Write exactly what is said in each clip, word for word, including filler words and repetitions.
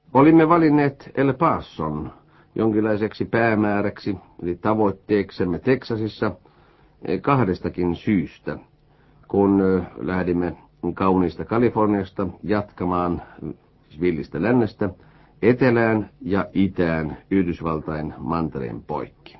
Olimme valinneet El Pason jonkinlaiseksi päämääräksi, eli tavoitteeksemme Teksasissa, kahdestakin syystä, kun lähdimme kauniista Kaliforniasta jatkamaan villistä lännestä etelään ja itään Yhdysvaltain mantereen poikki.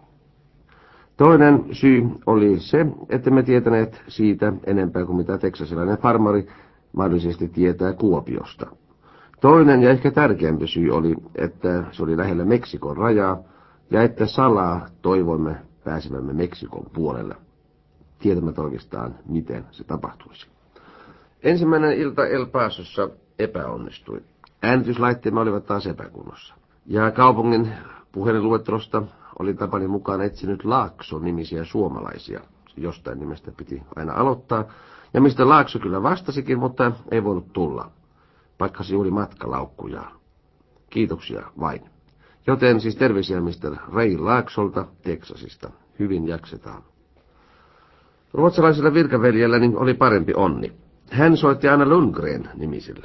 Toinen syy oli se, että me tietäneet siitä enempää kuin mitä teksasilainen farmari mahdollisesti tietää Kuopiosta. Toinen ja ehkä tärkeämpi syy oli, että se oli lähellä Meksikon rajaa ja että salaa toivoimme pääsevämme Meksikon puolelle. Tietämättä oikeastaan, miten se tapahtuisi. Ensimmäinen ilta El Pasossa epäonnistui. Äänityslaitteemme olivat taas epäkunnossa. Ja kaupungin puhelinluettelosta oli tapani mukaan etsinyt Laakso-nimisiä suomalaisia. Jostain nimestä piti aina aloittaa. Ja mistä Laakso kyllä vastasikin, mutta ei voinut tulla. Pakkasi juuri matkalaukkuja. Kiitoksia vain. Joten siis terveisiä mister Ray Laaksolta Teksasista. Hyvin jaksetaan. Ruotsalaisella virkaveljelläni oli parempi onni. Hän soitti aina Lundgren nimisille.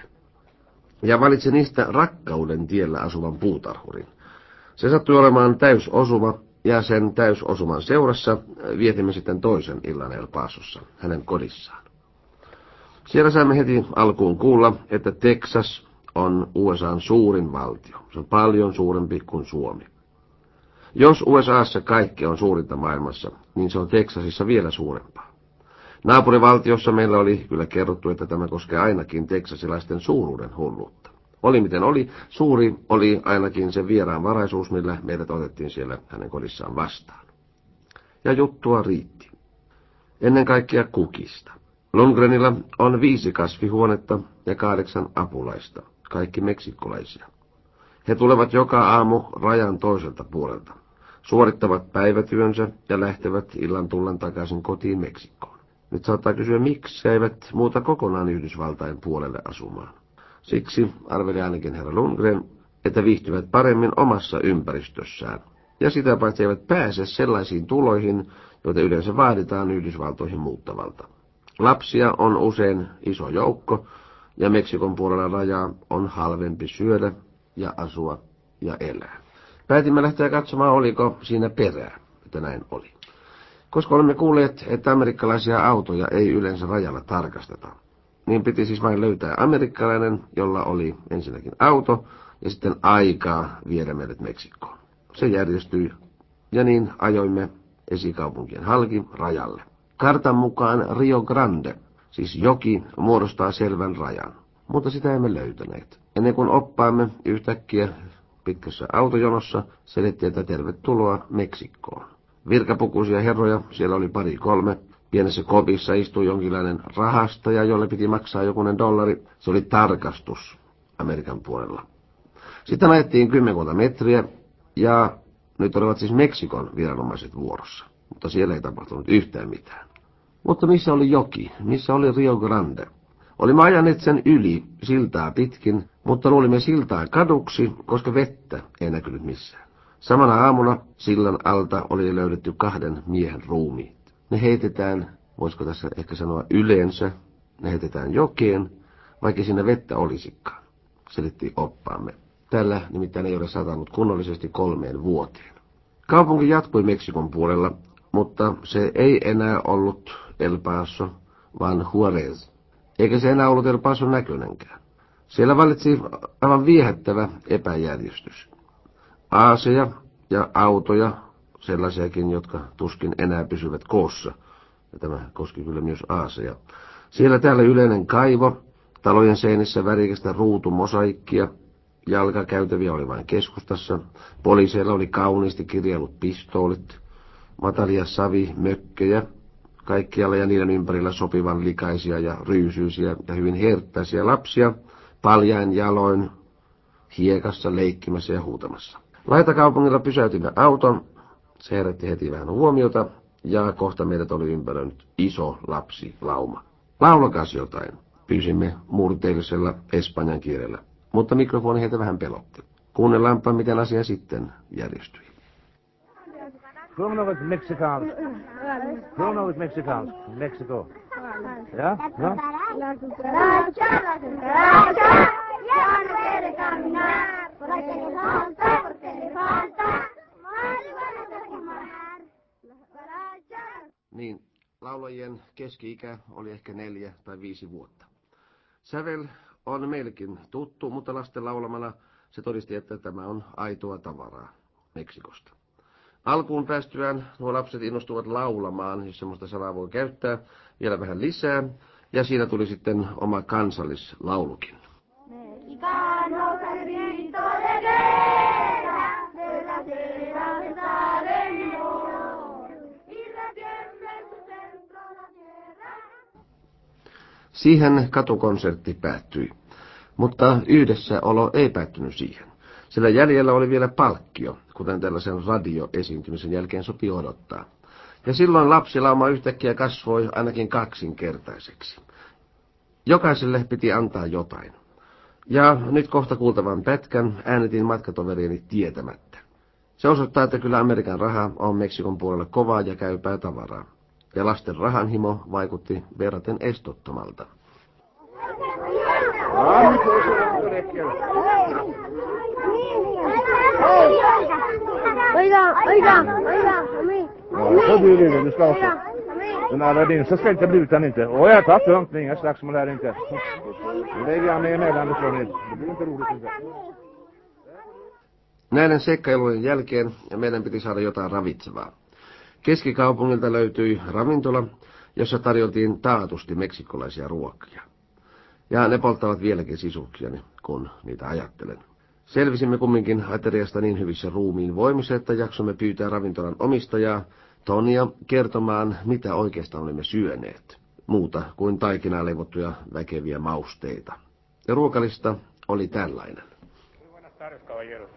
Ja valitsi niistä Rakkauden tiellä asuvan puutarhurin. Se sattui olemaan täysosuma, ja sen täysosuman seurassa vietimme sitten toisen illan El Pasossa, hänen kodissaan. Siellä saimme heti alkuun kuulla, että Texas on U S A:n suurin valtio. Se on paljon suurempi kuin Suomi. Jos U S A:ssa kaikki on suurinta maailmassa, niin se on Texasissa vielä suurempaa. Naapurivaltiossa meillä oli kyllä kerrottu, että tämä koskee ainakin teksasilaisten suuruuden hulluutta. Oli miten oli, suuri oli ainakin se vieraanvaraisuus, millä meidät otettiin siellä hänen kodissaan vastaan. Ja juttua riitti. Ennen kaikkea kukista. Lundgrenilla on viisi kasvihuonetta ja kahdeksan apulaista, kaikki meksikkolaisia. He tulevat joka aamu rajan toiselta puolelta, suorittavat päivätyönsä ja lähtevät illan tullen takaisin kotiin Meksikkoon. Nyt saattaa kysyä, miksi eivät muuta kokonaan Yhdysvaltain puolelle asumaan. Siksi arveli ainakin herra Lundgren, että viihtyvät paremmin omassa ympäristössään, ja sitä paitsi eivät pääse sellaisiin tuloihin, joita yleensä vaaditaan Yhdysvaltoihin muuttavalta. Lapsia on usein iso joukko, ja Meksikon puolella rajaa on halvempi syödä ja asua ja elää. Päätimme lähteä katsomaan, oliko siinä perää, että näin oli. Koska olemme kuulleet, että amerikkalaisia autoja ei yleensä rajalla tarkasteta, niin piti siis vain löytää amerikkalainen, jolla oli ensinnäkin auto ja sitten aikaa viedä meidät Meksikkoon. Se järjestyi, ja niin ajoimme esikaupunkien halki rajalle. Kartan mukaan Rio Grande, siis joki, muodostaa selvän rajan, mutta sitä emme löytäneet. Ennen kuin oppaamme yhtäkkiä pitkässä autojonossa selitti, että tervetuloa Meksikkoon. Virkapukuisia herroja, siellä oli pari kolme. Pienessä kopissa istui jonkinlainen rahastaja, jolle piti maksaa jokunen dollari. Se oli tarkastus Amerikan puolella. Sitten ajettiin kymmenkunta metriä, ja nyt olivat siis Meksikon viranomaiset vuorossa. Mutta siellä ei tapahtunut yhtään mitään. Mutta missä oli joki? Missä oli Rio Grande? Olimme ajaneet sen yli siltaa pitkin, mutta luulimme siltaa kaduksi, koska vettä ei näkynyt missään. Samana aamuna sillan alta oli löydetty kahden miehen ruumiit. Ne heitetään, voisiko tässä ehkä sanoa yleensä, ne heitetään jokeen, vaikka siinä vettä olisikaan, selitti oppaamme. Tällä nimittäin ei ole satanut kunnollisesti kolmeen vuoteen. Kaupunki jatkui Meksikon puolella, mutta se ei enää ollut El Paso, vaan Juarez. Eikä se enää ollut El Pason näköinenkään. Siellä valitsi aivan viehättävä epäjärjestys. Aaseja ja autoja, sellaisiakin, jotka tuskin enää pysyvät koossa. Ja tämä koski kyllä myös aaseja. Siellä täällä yleinen kaivo, talojen seinissä värikästä ruutumosaikkia, jalkakäytäviä oli vain keskustassa, poliiseilla oli kauniisti kirjailut pistoolit, matalia savimökkejä, kaikkialla ja niiden ympärillä sopivan likaisia ja ryysyisiä ja hyvin herttäisiä lapsia, paljain jaloin, hiekassa leikkimässä ja huutamassa. Laitakaupungilla pysäytimme auton, se herätti heti vähän huomiota, ja kohta meidät oli ympäröinyt iso lapsilauma. Laulakas jotain, pyysimme murteellisella espanjan kielellä, mutta mikrofoni heitä vähän pelotti. Kuunnellaanpa, miten asia sitten järjestyi. Kom något mexikanskt. Kom något mexikanskt. Mexiko. Ja? No? joiden keski-ikä oli ehkä neljä tai viisi vuotta. Sävel on meillekin tuttu, mutta lasten laulamana se todisti, että tämä on aitoa tavaraa Meksikosta. Alkuun päästyään nuo lapset innostuvat laulamaan, jos semmoista sanaa voi käyttää, vielä vähän lisää, ja siinä tuli sitten oma kansallislaulukin. Mexicano grito de guerra, de la tierra de Salvador, y la tierra en su centro la tierra. Siihen katukonsertti päättyi, mutta yhdessäolo ei päättynyt siihen. Sillä jäljellä oli vielä palkkio, kuten tällaisen radioesiintymisen jälkeen sopi odottaa. Ja silloin lapsilauma yhtäkkiä kasvoi ainakin kaksinkertaiseksi. Jokaiselle piti antaa jotain. Ja nyt kohta kuultavan pätkän äänitin matkatoverieni tietämättä. Se osoittaa, että kyllä Amerikan raha on Meksikon puolella kovaa ja käypää tavaraa. Ja lasten rahanhimo vaikutti verraten estottomalta. Oiga, oiga, oiga, a mí. Ja, du vill, du ska också. Den där din så ska inte bli utan inte. Åh, jag tar tungt, inga slags som lär inte. Lägger jag med emellan det från det blir inte roligt inte. Näiden seikkailujen jälkeen meidän piti saada jotain ravitsevaa. Keskikaupungilta löytyi ravintola, jossa tarjoltiin taatusti meksikolaisia ruokia. Ja ne polttavat vieläkin sisuksiani, kun niitä ajattelen. Selvisimme kumminkin ateriasta niin hyvissä ruumiin voimissa, että jaksomme pyytää ravintolan omistajaa, Tonia, kertomaan, mitä oikeastaan olimme syöneet. Muuta kuin taikinaa leivottuja väkeviä mausteita. Ja ruokalista oli tällainen. Buenas tardes, caballeros.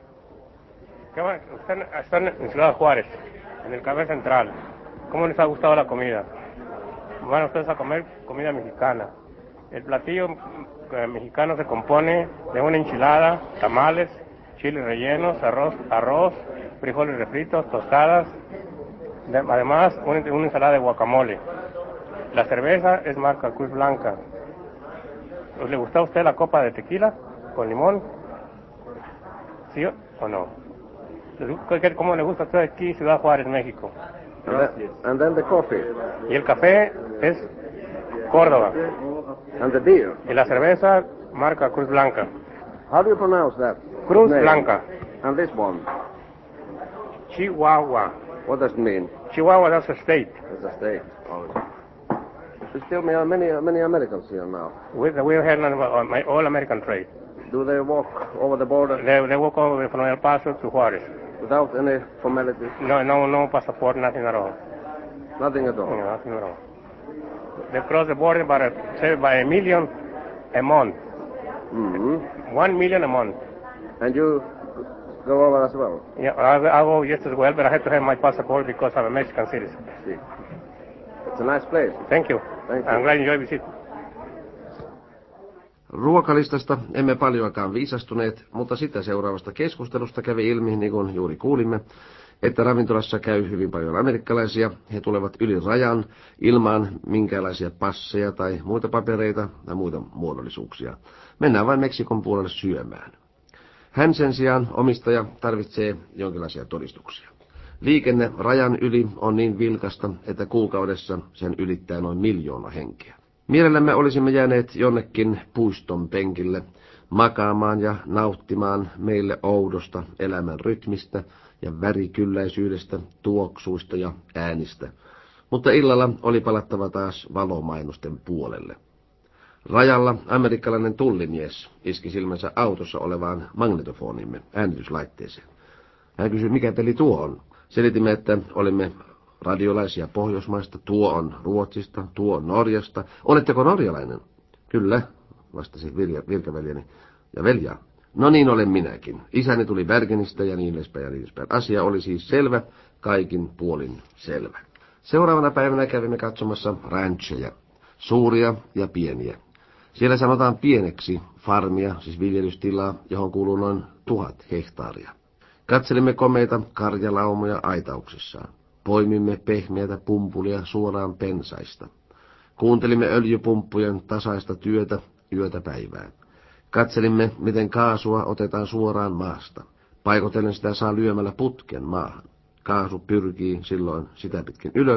Están en Ciudad Juárez, en el Café Central. ¿Cómo les ha gustado la comida? Van ustedes a comer comida mexicana. El platillo mexicano se compone de una enchilada, tamales, chiles rellenos, arroz, arroz, frijoles refritos, tostadas, de, además una, una ensalada de guacamole. La cerveza es marca Cruz Blanca. ¿Le gusta a usted la copa de tequila con limón? ¿Sí o no? ¿Cómo le gusta a usted aquí Ciudad Juárez, México? Gracias. And then the coffee. Y el café es Córdoba. And the beer. Y la cerveza marca Cruz Blanca. How do you pronounce that? Cruz name? Blanca. And this one? Chihuahua. What does it mean? Chihuahua, that's a state. It's a state. Oh. There's still many, many Americans here now. We, we're here on my all American trade. Do they walk over the border? They, they walk over from El Paso to Juárez. Without any formalities? No, no, no passport, nothing at all. Nothing at all? No, nothing at all. They cross the border by a, say, by a million a month. Mm-hmm. One million a month. And you go over as well? Yeah, I, I go just as well, but I have to have my passport because I'm a Mexican citizen. See. It's a nice place. Thank you. Thank you. I'm glad you enjoy visit. Ruokalistasta emme paljoakaan viisastuneet, mutta sitä seuraavasta keskustelusta kävi ilmi, niin kuin juuri kuulimme, että ravintolassa käy hyvin paljon amerikkalaisia. He tulevat yli rajan ilman minkäänlaisia passeja tai muita papereita tai muita muodollisuuksia. Mennään vain Meksikon puolelle syömään. Hän sen sijaan, omistaja, tarvitsee jonkinlaisia todistuksia. Liikenne rajan yli on niin vilkasta, että kuukaudessa sen ylittää noin miljoona henkeä. Mielellämme olisimme jääneet jonnekin puiston penkille, makaamaan ja nauttimaan meille oudosta elämän rytmistä ja värikylläisyydestä, tuoksuista ja äänistä. Mutta illalla oli palattava taas valomainosten puolelle. Rajalla amerikkalainen tullimies iski silmänsä autossa olevaan magnetofonimme äänityslaitteeseen. Hän kysyi, mikä peli tuo on. Selitimme, että olimme radiolaisia Pohjoismaista, tuo on Ruotsista, tuo on Norjasta. Oletteko norjalainen? Kyllä, vastasi virkaveljeni. Ja velja. No niin olen minäkin. Isäni tuli Bergenistä ja niin edespäin ja niin edespäin. Asia oli siis selvä, kaikin puolin selvä. Seuraavana päivänä kävimme katsomassa rancheja, suuria ja pieniä. Siellä sanotaan pieneksi farmia, siis viljelystilaa, johon kuuluu noin tuhat hehtaaria. Katselimme komeita karjalaumoja aitauksissaan. Poimimme pehmeätä pumpulia suoraan pensaista. Kuuntelimme öljypumppujen tasaista työtä yötä päivää. Katselimme, miten kaasua otetaan suoraan maasta. Paikotellen sitä saa lyömällä putken maahan. Kaasu pyrkii silloin sitä pitkin ylös,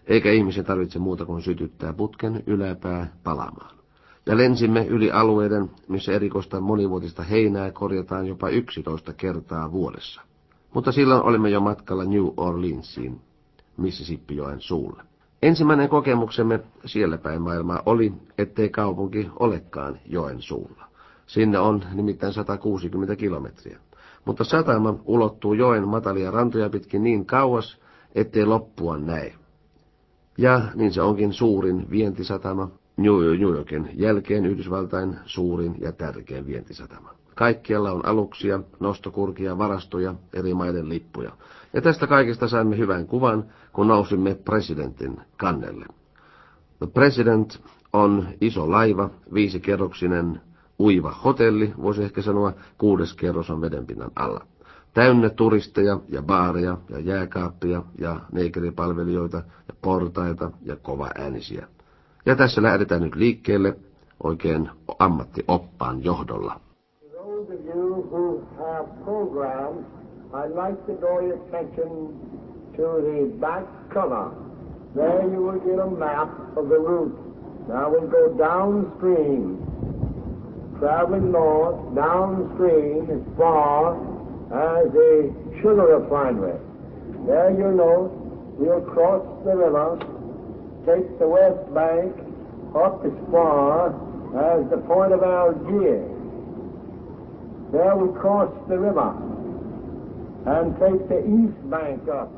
eikä ihmisen tarvitse muuta kuin sytyttää putken yläpää palamaan. Ja lensimme yli alueiden, missä erikoista monivuotista heinää korjataan jopa yksitoista kertaa vuodessa. Mutta silloin olimme jo matkalla New Orleansiin, Mississippijoen suulle. Ensimmäinen kokemuksemme siellä päin maailmaa oli, ettei kaupunki olekaan joen suulla. Sinne on nimittäin sata kuusikymmentä kilometriä. Mutta satama ulottuu joen matalia rantoja pitkin niin kauas, ettei loppua näe. Ja niin se onkin suurin vientisatama, New Yorkin jälkeen Yhdysvaltain suurin ja tärkein vientisatama. Kaikkialla on aluksia, nostokurkia, varastoja, eri maiden lippuja. Ja tästä kaikesta saimme hyvän kuvan, kun nousimme presidentin kannelle. The President on iso laiva, viisikerroksinen uiva hotelli, voisi ehkä sanoa, kuudes kerros on vedenpinnan alla. Täynnä turisteja ja baareja ja jääkaappia ja neekeripalvelijoita ja portaita ja kovaäänisiä. Ja tässä lähdetään nyt liikkeelle oikein ammattioppaan johdolla. Those of you who have programs, I'd like to draw your attention to the back cover. There you will get a map of the route. Now we'll go downstream, traveling north, downstream as far as the sugar refinery. There you know we'll cross the river, take the west bank up as far as the point of Algiers. There we cross the river and take the east bank up.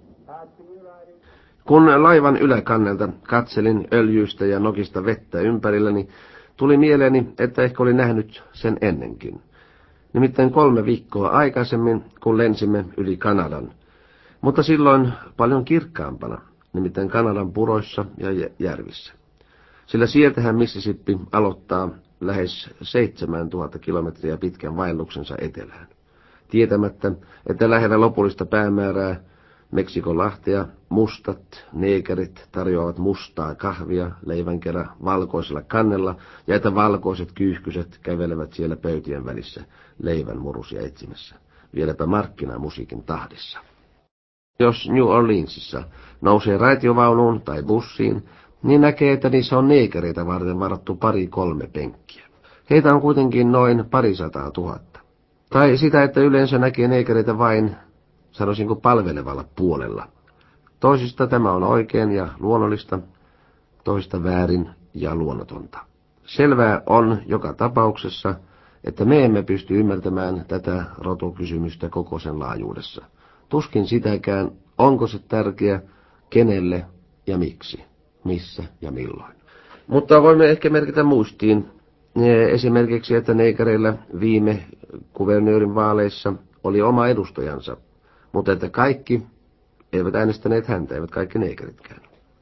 Kun laivan yläkannelta katselin öljyistä ja nokista vettä ympärilläni, tuli mieleeni, että ehkä oli nähnyt sen ennenkin. Nimittäin kolme viikkoa aikaisemmin, kun lensimme yli Kanadan. Mutta silloin paljon kirkkaampana, nimittäin Kanadan puroissa ja järvissä. Sillä sieltähän Mississippi aloittaa lähes seitsemäntuhatta kilometriä pitkän vaelluksensa etelään. Tietämättä, että lähellä lopullista päämäärää Meksikon lahtea mustat neekerit tarjoavat mustaa kahvia leivänkerä valkoisella kannella ja että valkoiset kyyhkyset kävelevät siellä pöytien välissä leivän murusia etsimässä, vieläpä markkinamusiikin tahdissa. Jos New Orleansissa nousee raitiovaunuun tai bussiin, niin näkee, että niissä on neekereitä varten varattu pari kolme penkkiä. Heitä on kuitenkin noin parisataa tuhatta. Tai sitä, että yleensä näkee neekereitä vain, sanoisinko palvelevalla puolella. Toisista tämä on oikein ja luonnollista, toista väärin ja luonnotonta. Selvää on joka tapauksessa, että me emme pysty ymmärtämään tätä rotukysymystä koko sen laajuudessa. Tuskin sitäkään, onko se tärkeä, kenelle ja miksi, missä ja milloin. Mutta voimme ehkä merkitä muistiin esimerkiksi, että neekereillä viime kuvernöörin vaaleissa oli oma edustajansa, mutta että kaikki eivät äänestäneet häntä, eivät kaikki neekeritkään.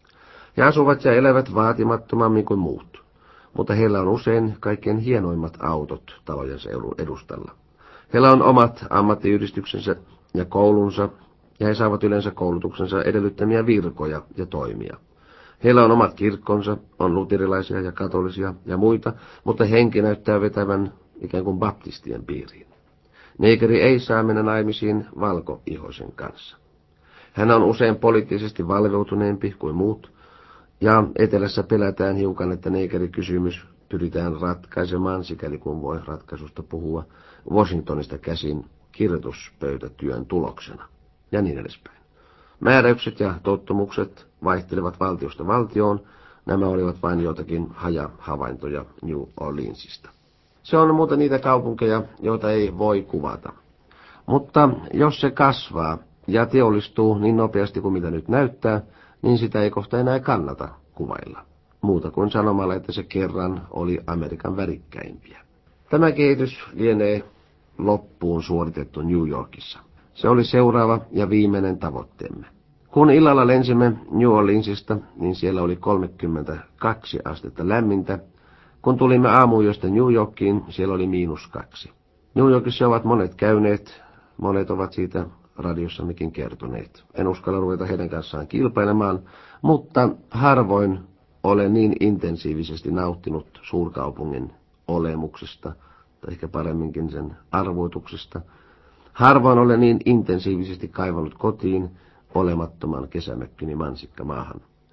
He asuvat ja elävät vaatimattomammin kuin muut, mutta heillä on usein kaikkein hienoimmat autot talojensa edustalla. Heillä on omat ammattiyhdistyksensä ja koulunsa, ja he saavat yleensä koulutuksensa edellyttämiä virkoja ja toimia. Heillä on omat kirkkonsa, on luterilaisia ja katolisia ja muita, mutta henki näyttää vetävän ikään kuin baptistien piiriin. Neekeri ei saa mennä naimisiin valkoihoisen kanssa. Hän on usein poliittisesti valveutuneempi kuin muut, ja etelässä pelätään hiukan, että neekerikysymys pyritään ratkaisemaan, sikäli kun voi ratkaisusta puhua, Washingtonista käsin kirjoituspöytätyön tuloksena, ja niin edespäin. Määräykset ja tottumukset vaihtelevat valtiosta valtioon, nämä olivat vain jotakin haja-havaintoja New Orleansista. Se on muuta niitä kaupunkeja, joita ei voi kuvata. Mutta jos se kasvaa ja teollistuu niin nopeasti kuin mitä nyt näyttää, niin sitä ei kohta enää kannata kuvailla. Muuta kuin sanomalla, että se kerran oli Amerikan värikkäimpiä. Tämä kehitys lienee loppuun suoritettu New Yorkissa. Se oli seuraava ja viimeinen tavoitteemme. Kun illalla lensimme New Orleansista, niin siellä oli kolmekymmentäkaksi astetta lämmintä. Kun tulimme aamuyöstä New Yorkiin, siellä oli miinus kaksi. New Yorkissa ovat monet käyneet, monet ovat siitä radiossammekin kertoneet. En uskalla ruveta heidän kanssaan kilpailemaan, mutta harvoin olen niin intensiivisesti nauttinut suurkaupungin olemuksesta, tai ehkä paremminkin sen arvoituksesta. Harvoin olen niin intensiivisesti kaivannut kotiin olemattoman kesämökkini mansikkamaahan.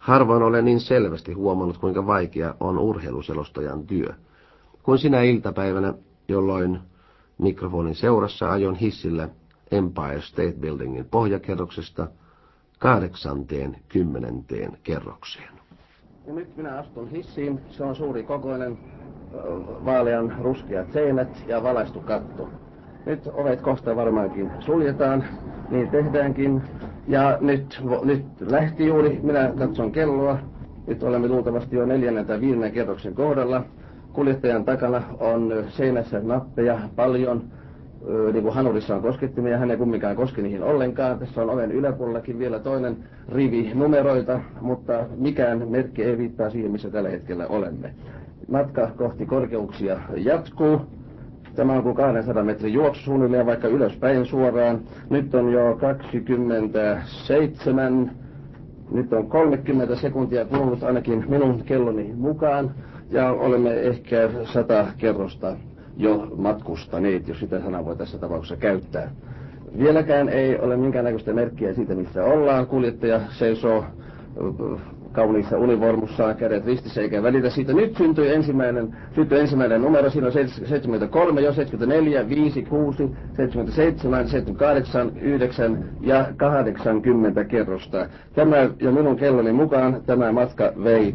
Harvoin olen niin selvästi huomannut, kuinka vaikea on urheiluselostajan työ. Kuin sinä iltapäivänä, jolloin mikrofonin seurassa ajon hissillä Empire State Buildingin pohjakerroksesta kahdeksanteen kymmenenteen kerrokseen. Ja nyt minä astun hissiin. Se on suuri kokoinen, vaalean ruskeat seinät ja valaistu katto. Nyt ovet kohta varmaankin suljetaan, niin tehdäänkin. Ja nyt, nyt lähti juuri, minä katson kelloa. Nyt olemme luultavasti jo neljännen tai viidennen kerroksen kohdalla. Kuljettajan takana on seinässä nappeja paljon. Niin kuin hanurissa on koskettimia, hän ei kumminkaan koske niihin ollenkaan. Tässä on oven yläpuolellakin vielä toinen rivi numeroita, mutta mikään merkki ei viittaa siihen, missä tällä hetkellä olemme. Matka kohti korkeuksia jatkuu. Tämä on kuin kahdensadan metrin juoksu suunnilleen, vaikka ylöspäin suoraan. Nyt on jo kaksikymmentäseitsemän, nyt on kolmekymmentä sekuntia kulunut ainakin minun kelloni mukaan. Ja olemme ehkä sata kerrosta jo matkustaneet, jos sitä sanaa voi tässä tapauksessa käyttää. Vieläkään ei ole minkäännäköistä merkkiä siitä, missä ollaan. Kuljettaja seisoo kauniissa univormussaan, kädet ristissä eikä välitä siitä. Nyt syntyi ensimmäinen, syntyi ensimmäinen numero, siinä on seitsemänkymmentäkolme, jo seitsemänkymmentäneljä, viisi, kuusi, seitsemänkymmentäseitsemän, seitsemänkymmentäkahdeksan, yhdeksän ja kahdeksankymmentä kerrosta. Tämä ja minun kelloni mukaan tämä matka vei,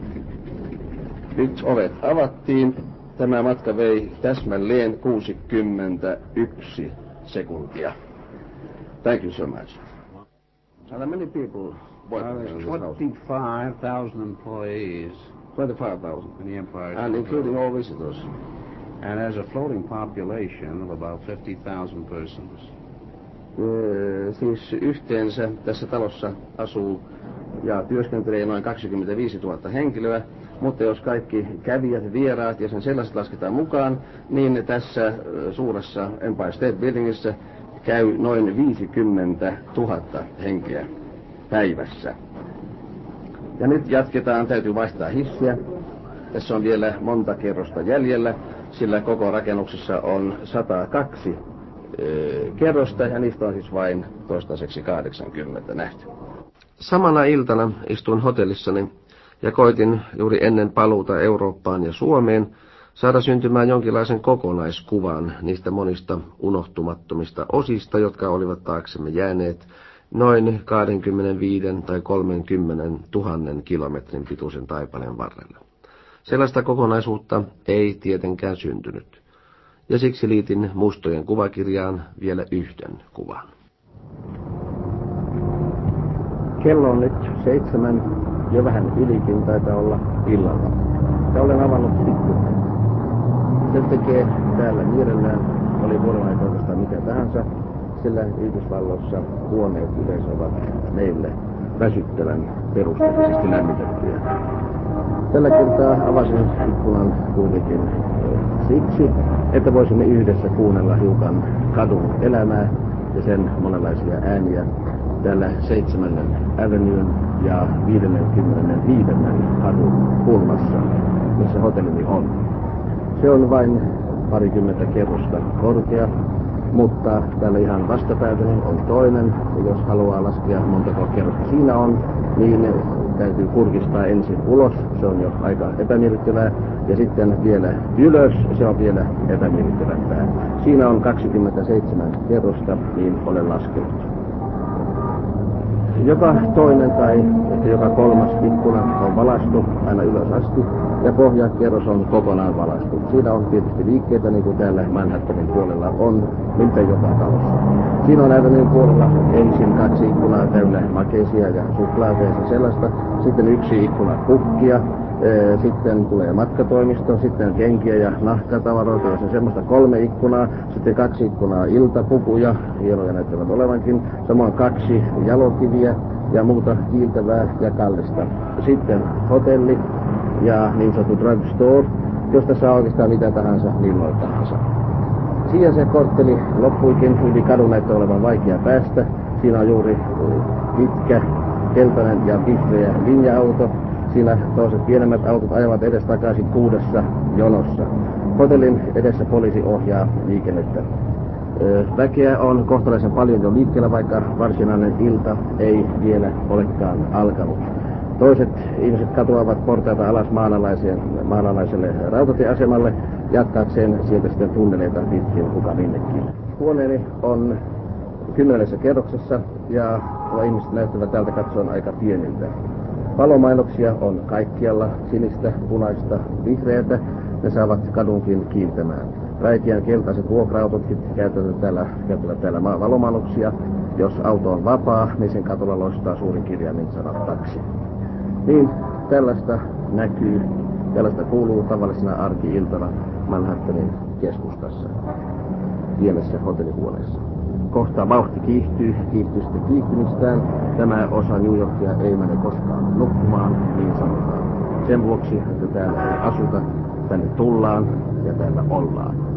nyt ovet avattiin, tämä matka vei täsmälleen kuusikymmentäyksi sekuntia. Thank you so much. Are there many people? Uh, there's twenty-five thousand employees twenty-five thousand. in the Empire And State including Building. all visitors. And there's a floating population of about fifty thousand persons. Ee, siis yhteensä tässä talossa asuu ja työskentelee noin kaksikymmentäviisituhatta henkilöä, mutta jos kaikki kävijät, vieraat ja sen sellaiset lasketaan mukaan, niin tässä suuressa Empire State Buildingissa käy noin viisikymmentätuhatta henkeä päivässä. Ja nyt jatketaan, täytyy vaihtaa hissiä. Tässä on vielä monta kerrosta jäljellä, sillä koko rakennuksessa on sata kaksi e, kerrosta ja niistä on siis vain toistaiseksi kahdeksankymmentä nähty. Samana iltana istuin hotellissani ja koitin juuri ennen paluuta Eurooppaan ja Suomeen saada syntymään jonkinlaisen kokonaiskuvan niistä monista unohtumattomista osista, jotka olivat taaksemme jääneet noin kaksikymmentäviisi tai kolmekymmentä tuhannen kilometrin pituisen taipaleen varrella. Sellaista kokonaisuutta ei tietenkään syntynyt, ja siksi liitin muistojen kuvakirjaan vielä yhden kuvan. Kello on nyt seitsemän, jo vähän ylikin taitaa olla illalla, ja olen avannut ikkunan. Se tekee täällä mielellään, oli vuodenaikaa oikeastaan mikä tahansa, sillä Yhdysvalloissa huoneet yleensä ovat meille väsyttävän perusteellisesti lämmitettyjä. Tällä kertaa avasin ikkunan kuitenkin siksi, että voisimme yhdessä kuunnella hiukan kadun elämää ja sen monenlaisia ääniä täällä seitsemännen Avenuen ja viisikymmentäviisi kadun kulmassa, missä hotellini on. Se on vain parikymmentä kerrosta korkea, mutta täällä ihan vastapäätäni on toinen, ja jos haluaa laskea montako kerrosta siinä on, niin täytyy kurkistaa ensin ulos, se on jo aika epämiellyttävää, ja sitten vielä ylös, se on vielä epämiellyttävämpää. Siinä on kaksikymmentäseitsemän kerrosta, niin olen laskenut. Joka toinen tai ehkä joka kolmas ikkuna on valaistu aina ylös asti, ja pohjakerros on kokonaan valaistu. Siinä on tietysti liikkeitä, niin kuin täällä Manhattanin puolella on, miltei joka talossa. Siinä on Avenuen puolella ensin kaksi ikkunaa täynnä makeisia ja suklaata ja sellaista, sitten yksi ikkuna kukkia, sitten tulee matkatoimisto, sitten kenkiä ja nahkatavaroita ja semmoista kolme ikkunaa, sitten kaksi ikkunaa iltapukuja, hienoja näyttävät olevankin, samoin kaksi jalokiviä ja muuta kiiltävää ja kallista. Sitten hotelli ja niin sanottu drugstore, josta saa oikeastaan mitä tahansa milloin tahansa. Siihen se kortteli loppuikin, yli kadun näyttää olevan vaikea päästä. Siinä on juuri pitkä, keltainen ja vihreä linja-auto. Siinä toiset pienemmät autot ajavat edestakaisin kuudessa jonossa. Hotellin edessä poliisi ohjaa liikennettä. Väkeä on kohtalaisen paljon jo liikkeellä, vaikka varsinainen ilta ei vielä olekaan alkanut. Toiset ihmiset katoavat portaita alas maanalaiselle rautatieasemalle jatkaakseen sieltä sitten tunneleita pitkin kuka minnekin. Huoneeni on kymmenessä kerroksessa ja ihmiset näyttävät täältä katsoen aika pieniltä. Valomainoksia on kaikkialla, sinistä, punaista, vihreätä. Ne saavat kadunkin kiiltämään. Räikeän keltaiset vuokra-autotkin käyttävät täällä, käyttävät täällä valomainoksia. Jos auto on vapaa, niin sen katolla loistaa suurin kirjaimin sanat taksi. Niin, tällaista näkyy, tällaista kuuluu tavallisena arki-iltana Manhattanin keskustassa, pienessä hotellihuoneessa. Kohta vauhti kiihtyy, kiihtyy sitten kiihtymistään. Tämä osa New Yorkia ei mene koskaan nukkumaan, niin sanotaan. Sen vuoksi, että täällä ei asuta, tänne tullaan ja täällä ollaan.